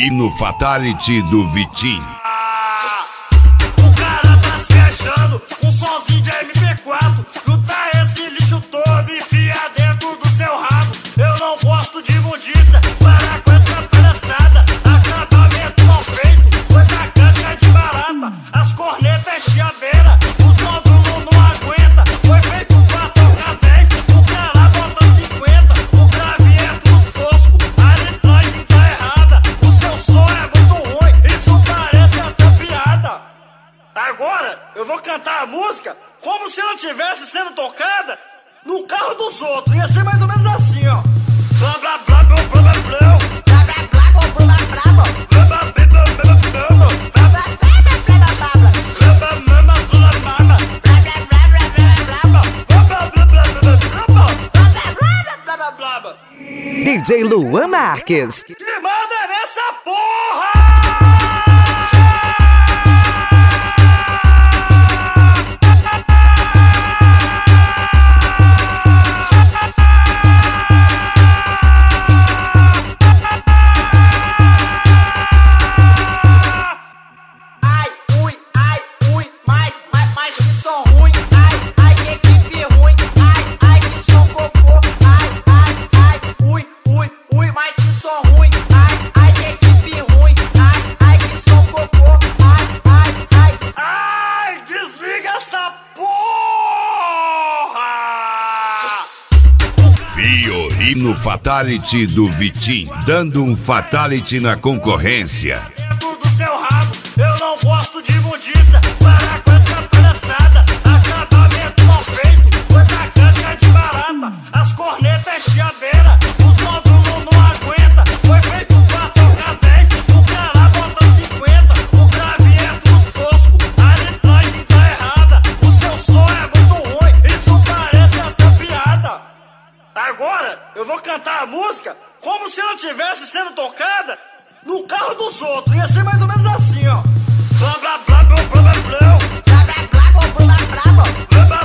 Fiorino Fatality do Vitinho. O cara tá se achando um sonzinho de MP4. Junta esse lixo todo e enfia dentro do seu rabo. Eu não gosto de imundícia, parar com essa palhaçada. Acabamento mal feito, coisa casca de barata. As cornetas é chiadeira, os módulos não aguenta. Foi feito pra tocar 10, o cara bota 50. O grave é tudo tosco, a litragem tá errada. O seu som é muito ruim, isso parece até piada. Agora eu vou cantar a música como se ela estivesse sendo tocada no carro dos outros. Ia ser mais ou menos assim, ó. Blá blá blá blá blá blá blá. Blá blá blá blá blá blá. Blá blá blá blá blá blá. Blá blá blá blá blá blá. Blá blá blá blá blá blá. Blá blá blá blá blá blá blá. DJ Luan Marques. Que manda nessa porra! Ai, ui, mais que som ruim. Ai, que equipe ruim. Ai, que som cocô. Ai, ui, mais que som ruim. Ai, que equipe ruim. Ai, que som cocô. Ai. Ai, desliga essa porra! Fiorino Fatality do Vitinho, dando um fatality na concorrência. Dentro do seu rabo, eu não gosto de imundícia. Parar com essa palhaçada. Acabamento mal feito, coisa casca de barata. As cornetas é chiadeira, os módulos não aguenta. Foi feito pra tocar 10, o cara bota 50. O grave é tudo tosco, a litragem tá errada. O seu som é muito ruim, isso parece até piada. Agora eu vou cantar a música como se ela estivesse sendo tocada no carro dos outros. Ia ser mais ou menos assim, ó. Blá blá blá blá blá blá blá. Blá blá blá blá blá blá blá. Blá blá